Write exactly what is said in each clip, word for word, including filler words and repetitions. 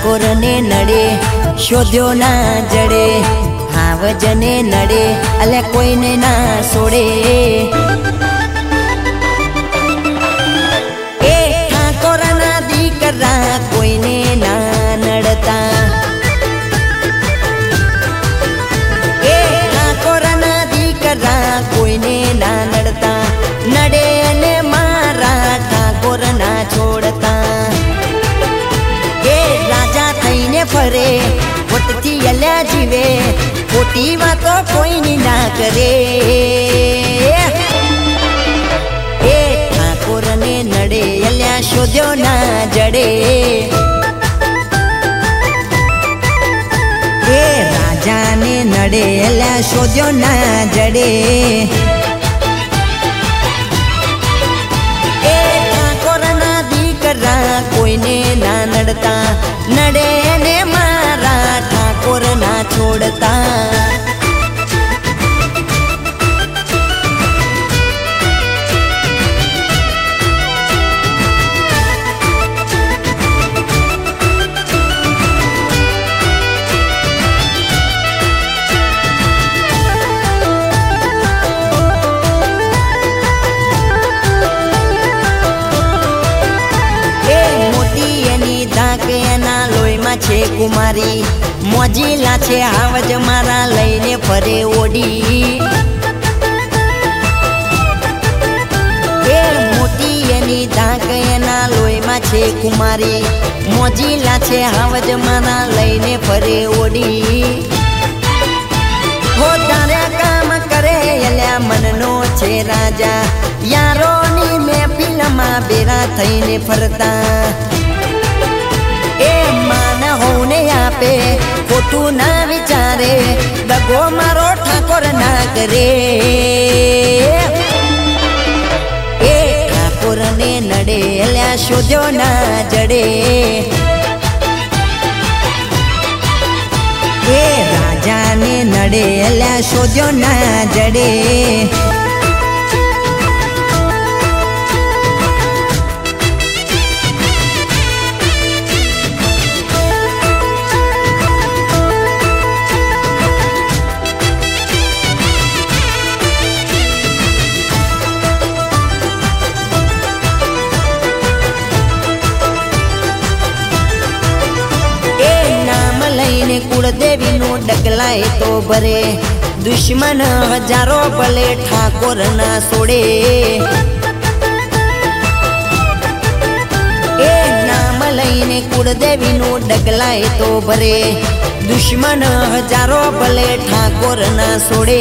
ઠાકોર ને નડે શોધ્યો ના જડે હાવજને નડે અલે કોઈને ના છોડે એ ઠાકોર ના દીકરા કોઈને ના નડતા એ ઠાકોર ના દીકરા કોઈને ના નડતા નડે ને મારા ઠાકોર ના છોડતા એ રાજા થઈને ફરે વટથી અલ્યા જીવે ખોટી વાતો કોઈની ના કરે એ ઠાકોર ને નડે અલ્યા શોધ્યો ના જડે એ રાજા ને નડે અલ્યા શોધ્યો ના જડે એ ઠાકોર ના દીકરા કોઈને ના નડતા નડે ને મારા ઠાકોર ના છોડતા છે કુમારી મોજીલા છે આવજ મારા લઈને ફરે ઓડી એ મોટી એની ધાક એના લોહીમાં છે કુમારી મોજીલા છે આવજ મારા લઈને ફરે ઓડી હો તારે કામ કરે એલ્યા મનનો છે રાજા યારોની મહેફિલમાં બેરા થઈને ફરતા એ માન હોને આપે ખોટું ના વિચારે દગો મારો ઠાકોર ના કરે એ ઠાકોર ને નડે અલ્યા શોધ્યો ના જડે એ રાજા ને નડે અલ્યા શોધ્યો ના જડે કુળદેવી નું ડગલાય તો ભરે દુશ્મન હજારો ભલે ઠાકોર ના છોડે એ નામ લઈને કુળદેવી નું ડગલાય તો ભરે દુશ્મન હજારો ભલે ઠાકોર ના છોડે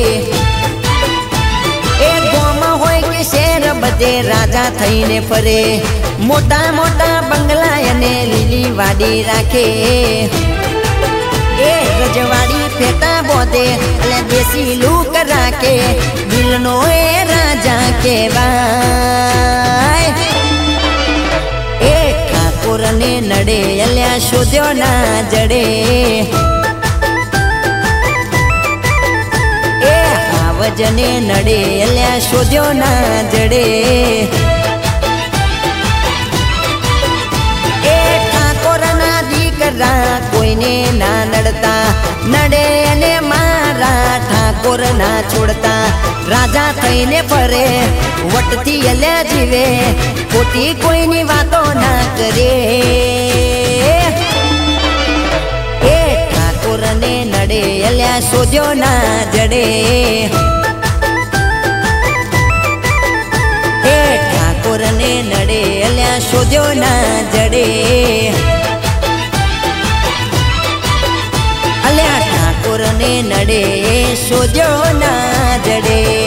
એ ગોમ હોય કે શેર બધે રાજા થઈને ફરે મોટા મોટા બંગલા અને લીલી વાડી રાખે એ રજવાડી ફેટા બોધે એટલે દેશી લૂક રાખે દિલનો એ રાજા કહેવાય એ ઠાકોર ને નડે અલ્યા શોધ્યો ના જડે એ આવજને નડે અલ્યા શોધ્યો ના જડે કોઈને ના નડતા નડે અને મારા ઠાકોર ના છોડતા રાજા થઈને ફરે વટથી અલ્યા જીવે ખોટી કોઈની વાતો ના કરે એ ઠાકોર ને નડે અલ્યા શોધ્યો ના જડે એ ઠાકોર ને નડે અલ્યા શોધ્યો ના જડે અલ્યા ઠાકોર ને નડે શોધ્યો ના જડે।